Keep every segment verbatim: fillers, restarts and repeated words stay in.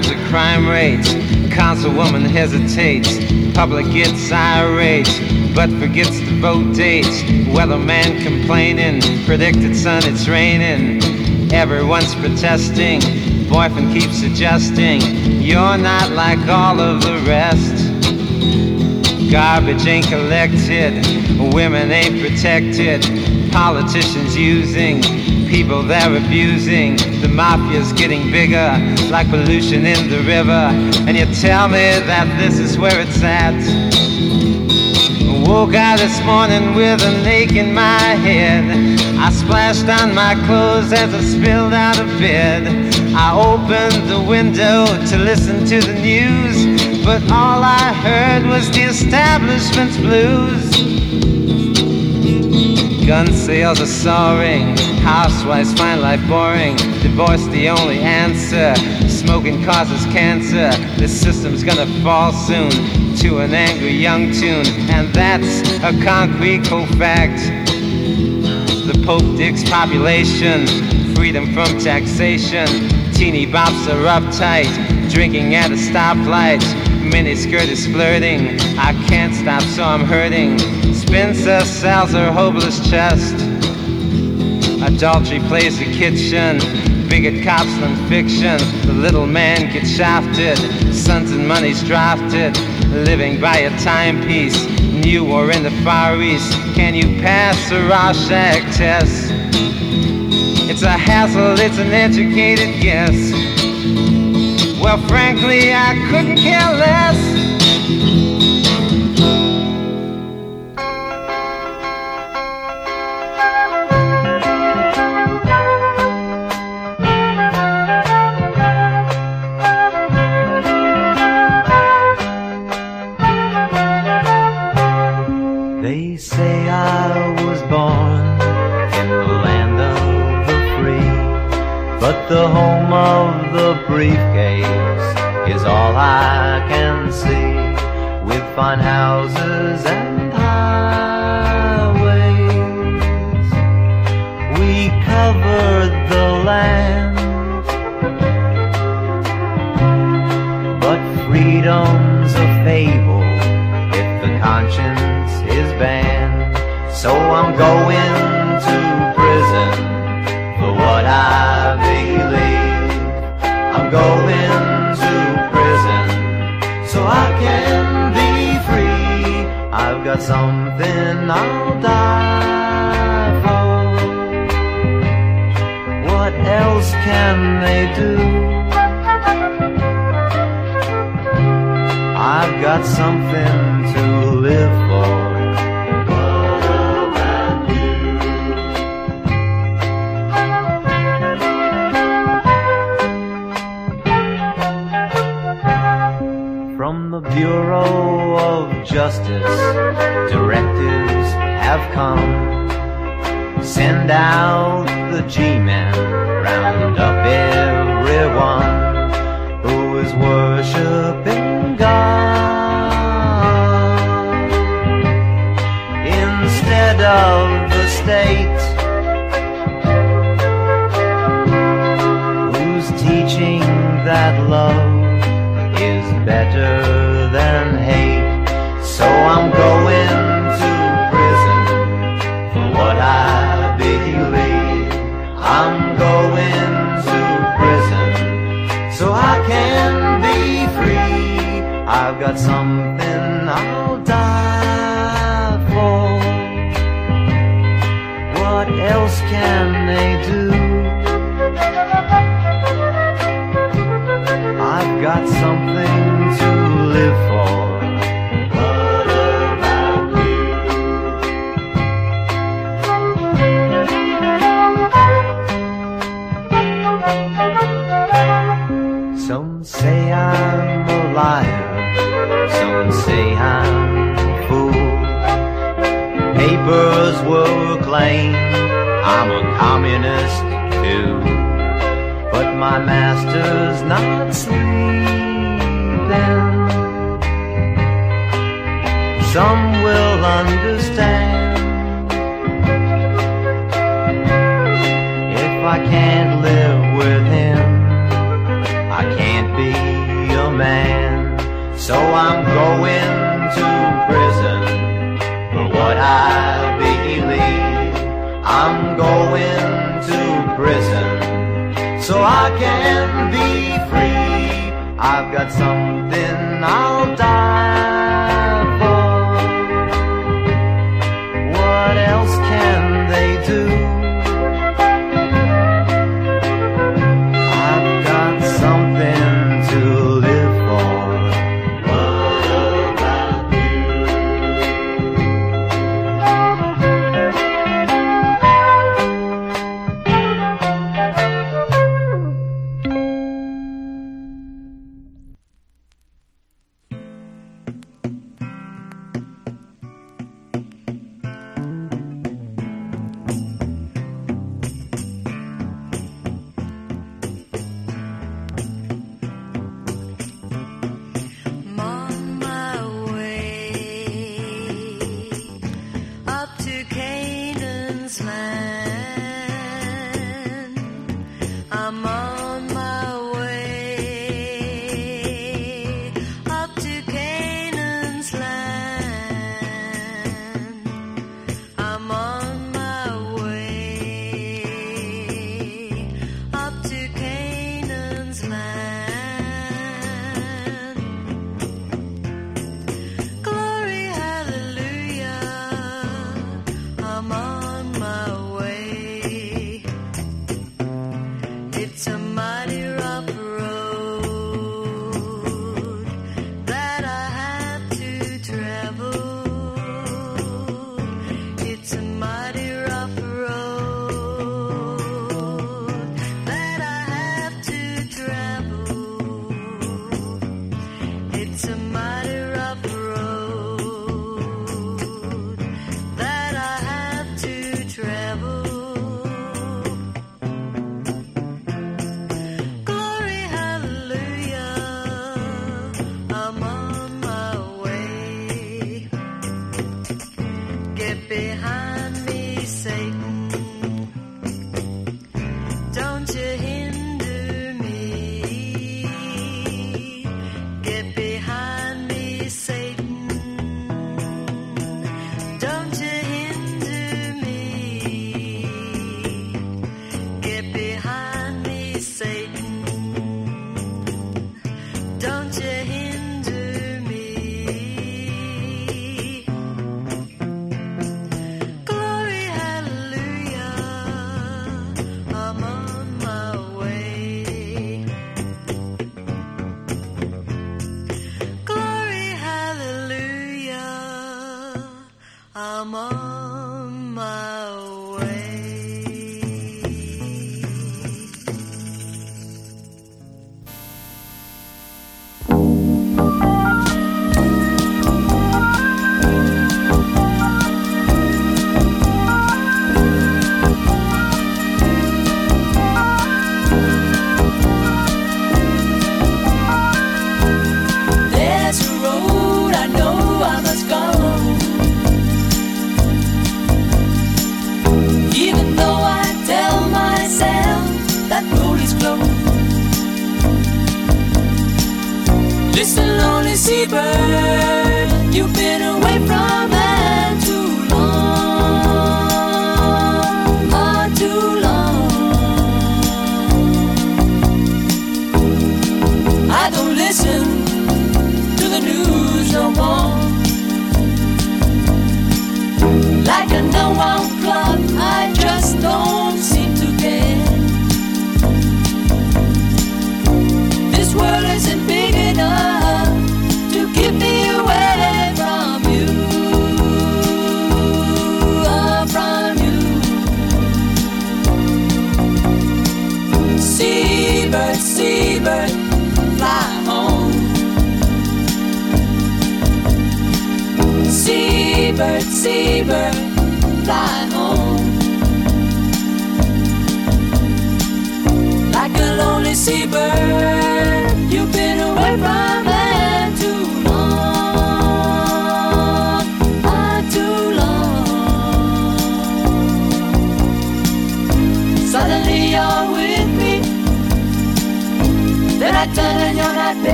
drives the crime rate. Councilwoman hesitates, public gets irate, but forgets to vote dates. Weatherman complaining, predicted sun it's raining. Everyone's protesting, boyfriend keeps suggesting you're not like all of the rest. Garbage ain't collected, women ain't protected, politicians using people they're abusing. The mafia's getting bigger, like pollution in the river. And you tell me that this is where it's at. Woke out this morning with an ache in my head. I splashed on my clothes as I spilled out of bed. I opened the window to listen to the news, but all I heard was the establishment's blues. Gun sales are soaring, housewives find life boring, divorce the only answer, smoking causes cancer. This system's gonna fall soon to an angry young tune, and that's a concrete cold fact. The Pope digs population, freedom from taxation. Teeny bops are uptight, drinking at a stoplight. Miniskirt is flirting, I can't stop so I'm hurting. Spencer sells her hopeless chest. Adultery plays the kitchen, bigot cops than fiction. The little man gets shafted, sons and money's drafted. Living by a timepiece, new or in the Far East. Can you pass a Rorschach test? It's a hassle, it's an educated guess. Well, frankly, I couldn't care less. They say I was born in the land of the free, but the home of the briefcase is all I can see, with fine houses and highways. We covered the land, but freedom's a fable if the conscience is banned. So I'm going to prison for what I believe. I'm going to prison so I can be free. I've got something I'll die for. What else can they do? I've got something to live for. From the Bureau of Justice, directives have come. Send out the G-men, round up everyone who is worshiping God instead of the state, who's teaching that love is better than hate. So I'm going to prison for what I believe. I'm going to prison so I can be free. I've got something I'll die for. What else can they do? I've got something to live for. What about you? Some say I'm a liar, some say I'm a fool. Papers will claim I'm a communist too, but my master's not sleeping. Some will understand. If I can't live with him, I can't be I believe I'm going to prison so I can be free. I've got something I'll die for. What else can they do? I've got something to live for. What about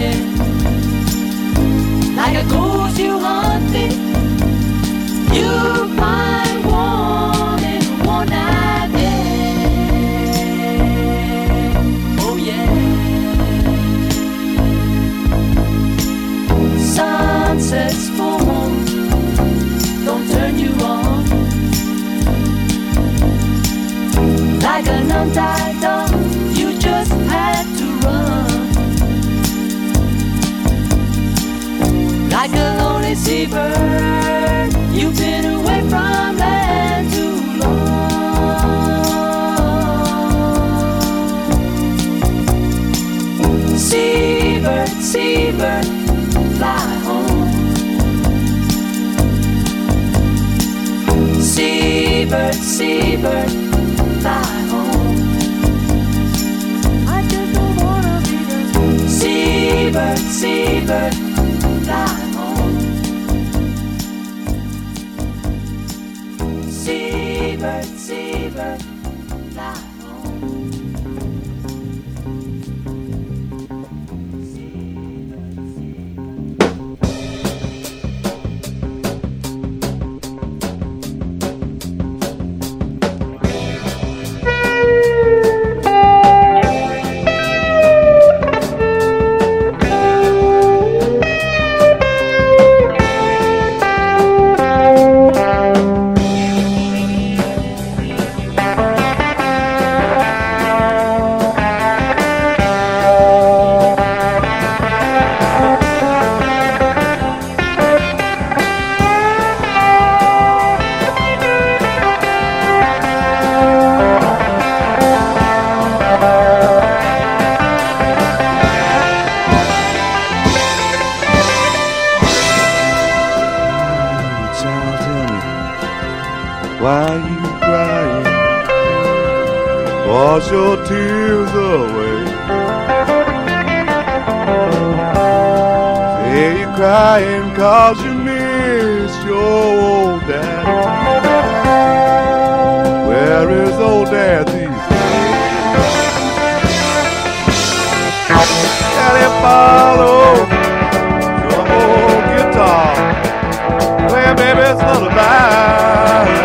like a ghost you haunt me. You Seabird, seabird, fly home. I just don't wanna be the seabird, seabird, fly home. Seabird, seabird, fly home. Why you crying? Wash your tears away. Say you're crying 'cause you miss your old daddy. Where is old dad these days? Daddy, follow your old guitar, play baby's lullaby.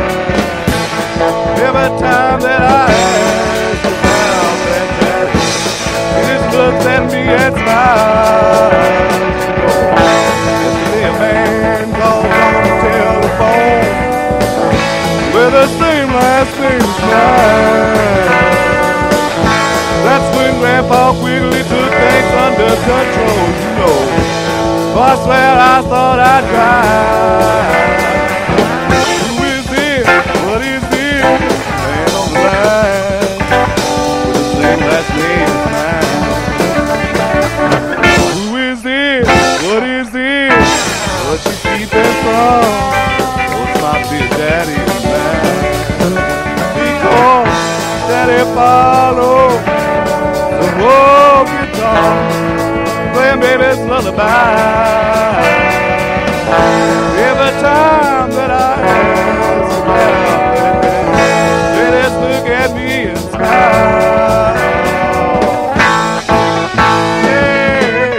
Every time that I ask about that daddy, he just looks at me and smiles. Yesterday a man called on the telephone with the same last name as mine. That's when Grandpa Quigley took things under control, you know. Oh, I swear I thought I'd cry. Who is it? What is it? Man on the line with the same last name as mine. Who is it? What is it? What you keeping from? Oh, it's my big daddy and mine. Because Daddy follow the old guitar, playing baby's lullaby. Every time that I ask about that day, they just look at me and smile. Yeah.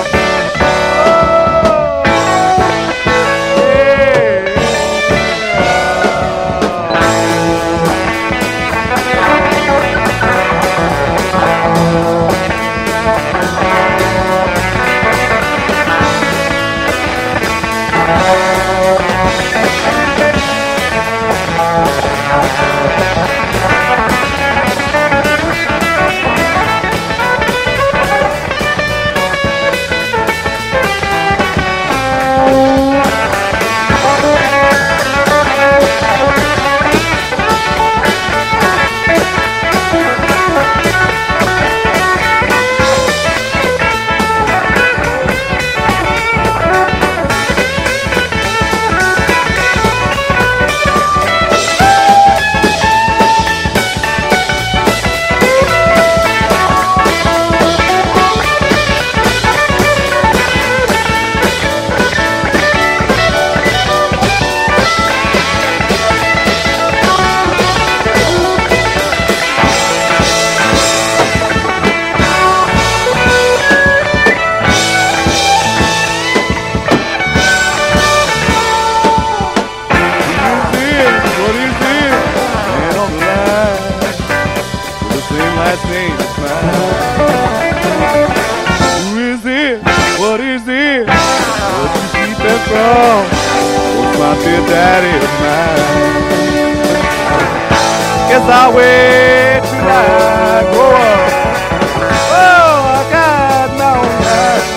What is it? What you keep it from? What's my dear daddy of mine? Guess I'll wait till I grow up. Oh, I got my own mind.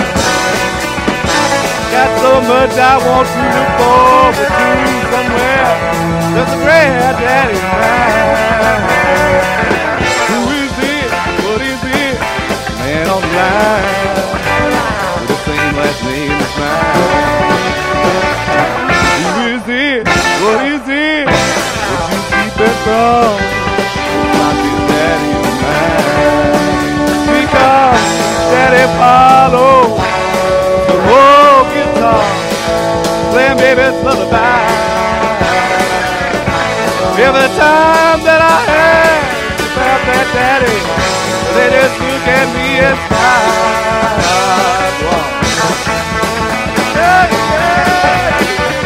Got so much I want to look forward to somewhere. There's a great daddy of mine. Who is it? What is it? Man on the line. Last name is mine. Who is it? What is it? baby's lullaby. Every time that I ask about that daddy, they just look at me and smile. Yeah, yeah.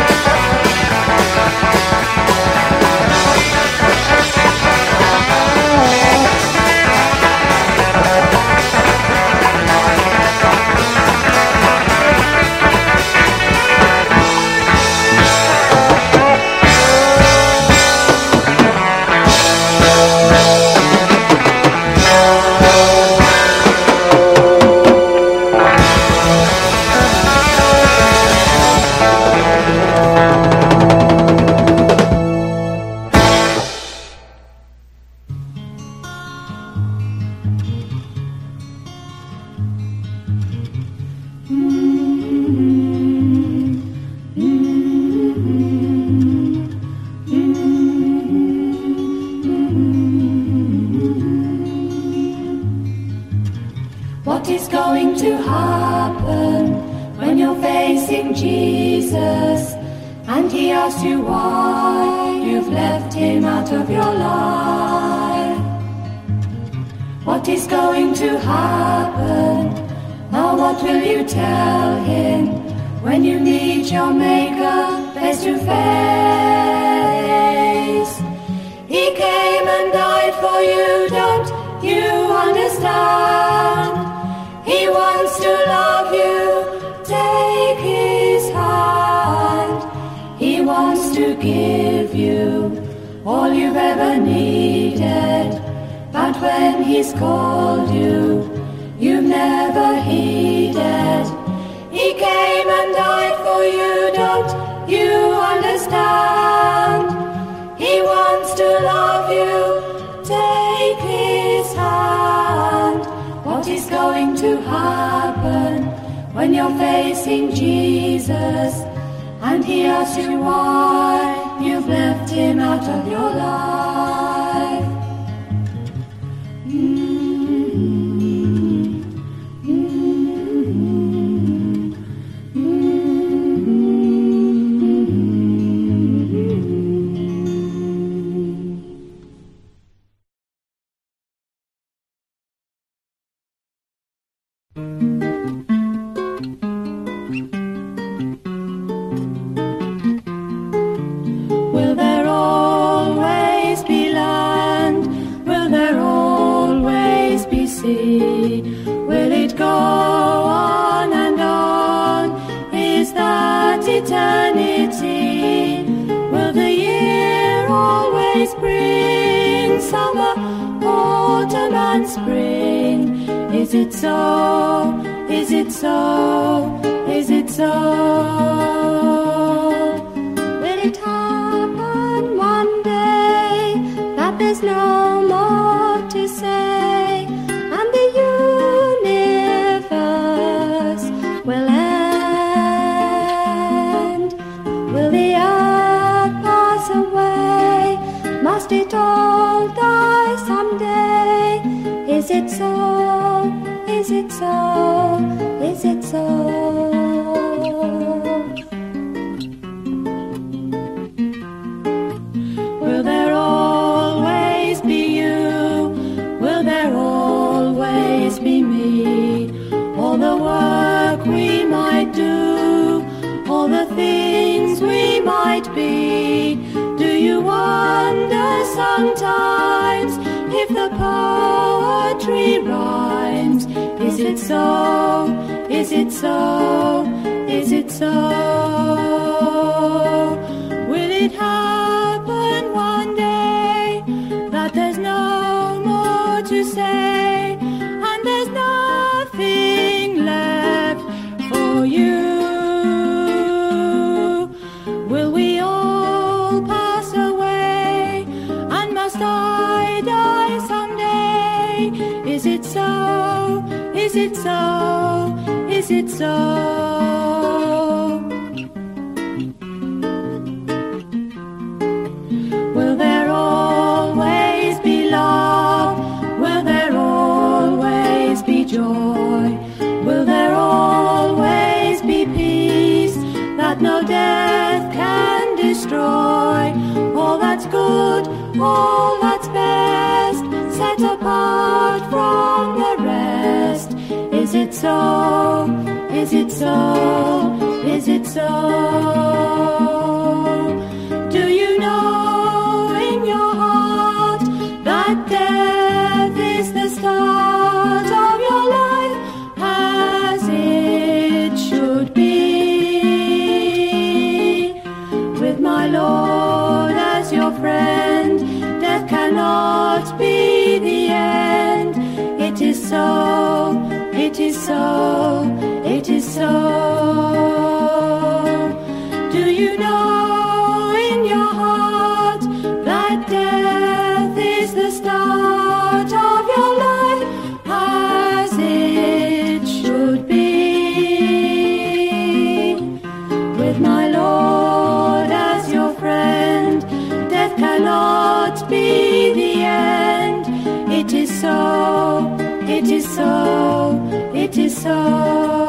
What is going to happen when you're facing Jesus and he asks you why you've left him out of your life? What is going to happen? Now what will you tell him when you meet your maker face to face? He came and died for you, don't you understand? He wants to love you, take his hand. He wants to give you all you've ever needed. But when he's called you, you've never heeded. He came and died for you, don't you understand? He wants to love you, take his hand. What is going to happen when you're facing Jesus and he asks you why you've left him out of your life? Mm-hmm. Mm-hmm. Mm-hmm. Will there always be land? Will there always be sea? Will it go on and on? Is that eternity? Will the year always bring summer, autumn and spring? Is it so? Is it so? Is it so? Will it happen one day that there's no more to say and the universe will end? Will the earth pass away? Must it all die someday? Is it so? Is it so? Is it so? Will there always be you? Will there always be me? All the work we might do, all the things we might be. Do you wonder sometimes if the poetry rhymes? Is it so? Is it so? Is it so? Will it happen one day that there's no more to say and there's nothing left for you? Will we all pass away and must I die someday? Is it so? Is it so? Is it so? Will there always be love? Will there always be joy? Will there always be peace that no death destroy all that's good, all that's best, set apart from the rest. Is it so? Is it so? Is it so? Do you know in your heart that death is the start of your life, as it should be? With my Lord as your friend, death cannot be the end. It is so, it is so, it is so. Do you know in your heart that death is the start of your life, as it should be? With my Lord as your friend, death cannot be the end. It is so, it is so, it is so.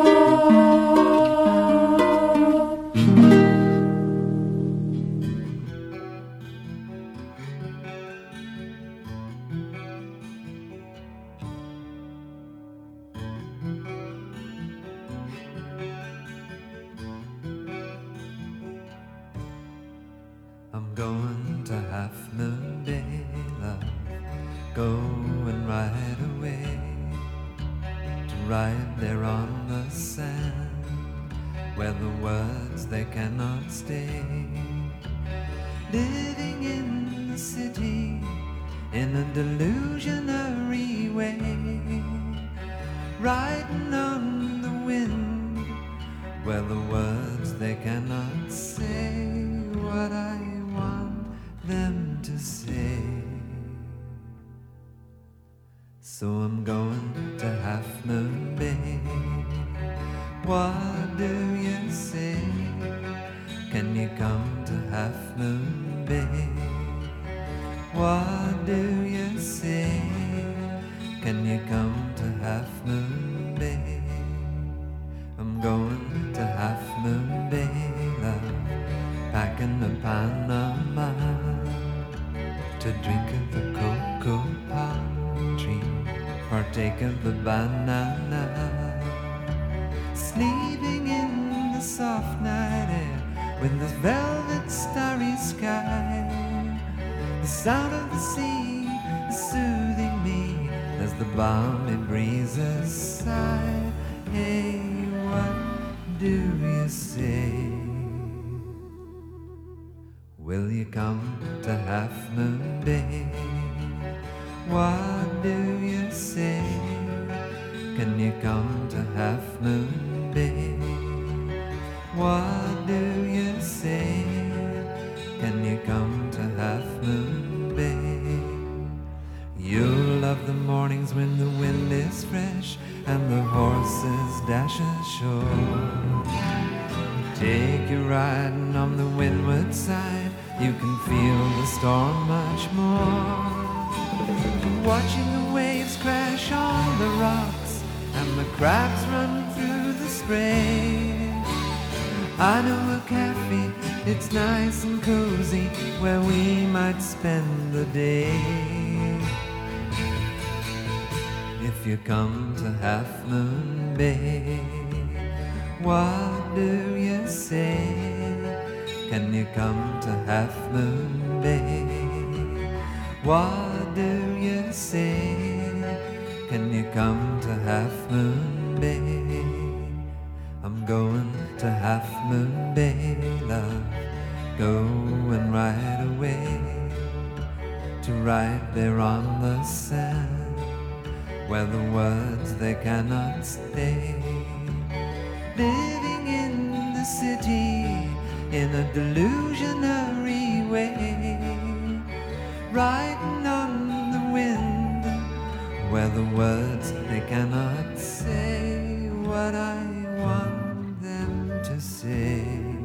I'm going to Half Moon Bay, love, going right away, to ride there on the sand, where the words they cannot stay. Living in the city, in a delusionary way, riding on the wind, where the words they cannot say what I want them to say. So I'm going to Half Moon Bay. What do you say? Can you come to Half Moon Bay? What do you say? Can you come to Half Moon Bay? I'm going to Half Moon Bay, love, packing a Panama to drink of the cocoa palm tree, partake of the banana, sleeping in the soft night air with the velvet starry sky, the sound of the sea soothing me as the balmy breezes sigh. Hey, what do you say? Will you come to Half Moon Bay? What do you say? Can you come to Half Moon Bay? What do you say? Can you come to Half Moon Bay? You'll love the mornings when the wind is fresh and the horses dash ashore. Take you riding on the windward side, you can feel the storm much more. Watching the waves crash on the rocks and the crabs run through the spray. I know a cafe, it's nice and cozy, where we might spend the day. If you come to Half Moon Bay, what do you say? Can you come to Half Moon Bay? What do you say? Can you come to Half Moon Bay? I'm going to Half Moon Bay, love, going right away, to ride there on the sand, where the words they cannot stay. Living in the city in a delusionary way, riding on the wind, where the words they cannot say what I want them to say.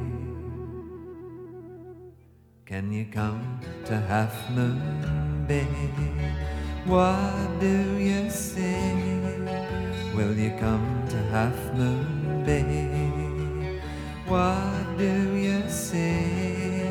Can you come to Half Moon Bay? What do you say? Will you come to Half Moon Bay? What do you say?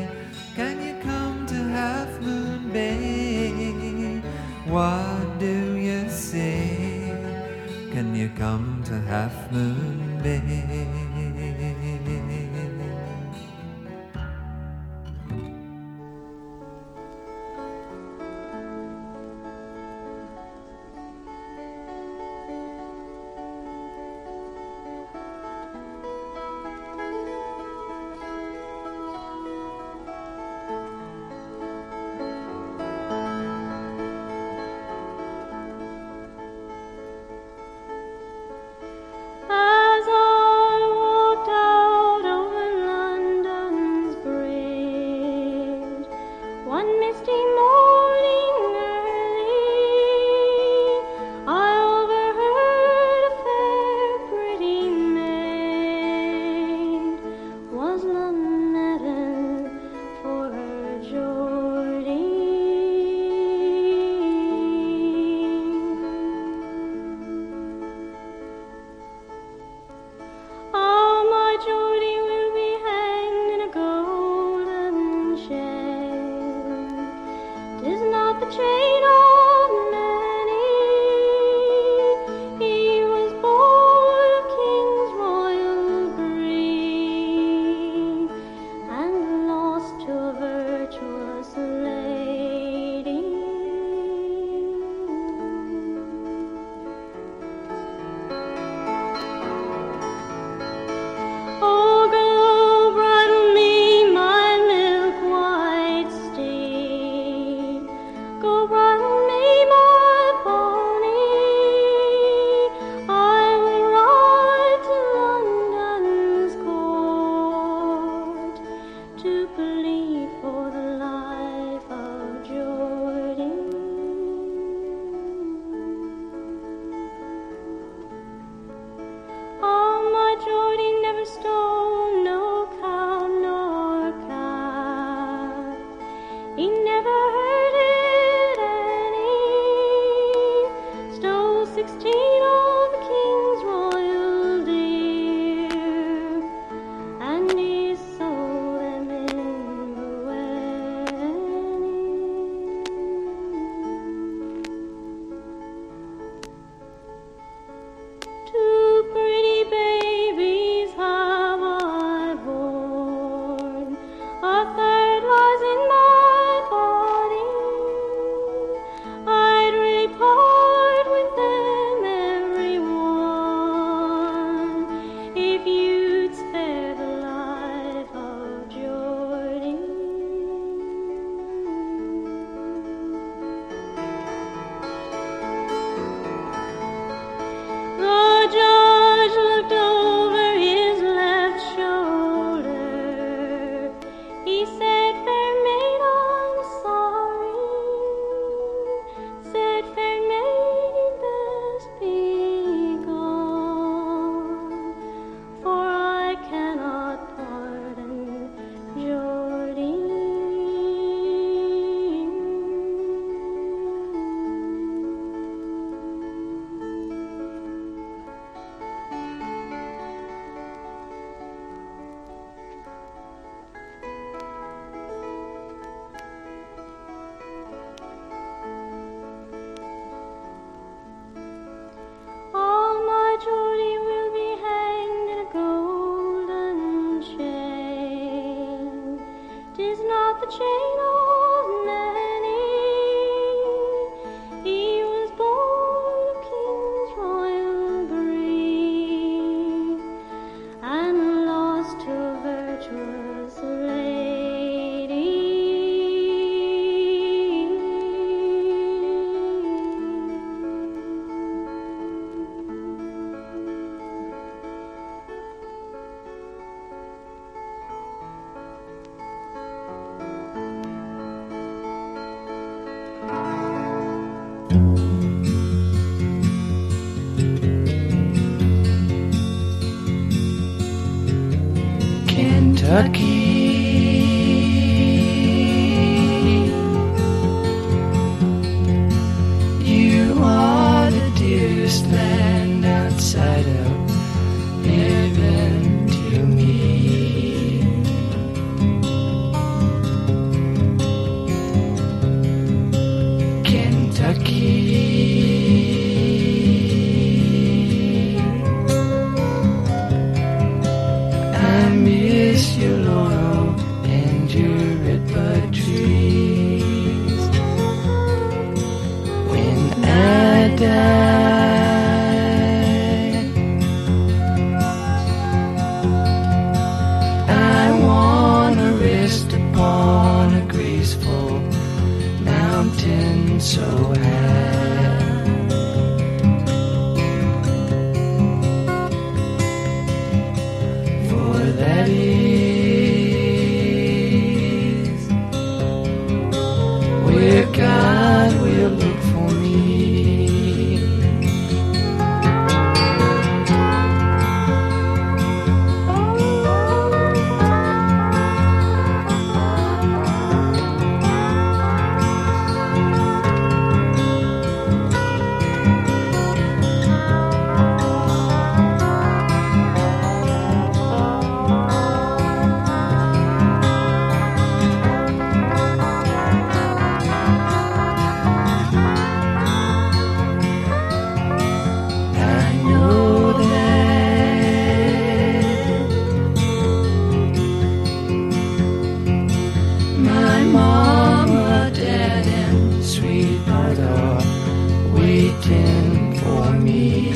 mama, dad, and sweetheart are waiting for me.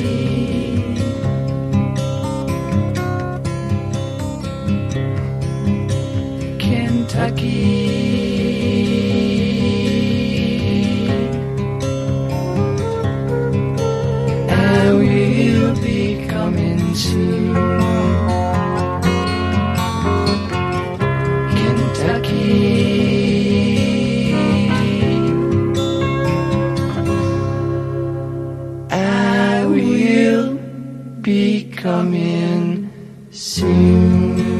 Kentucky, I will be coming soon. Kentucky, I will be coming soon.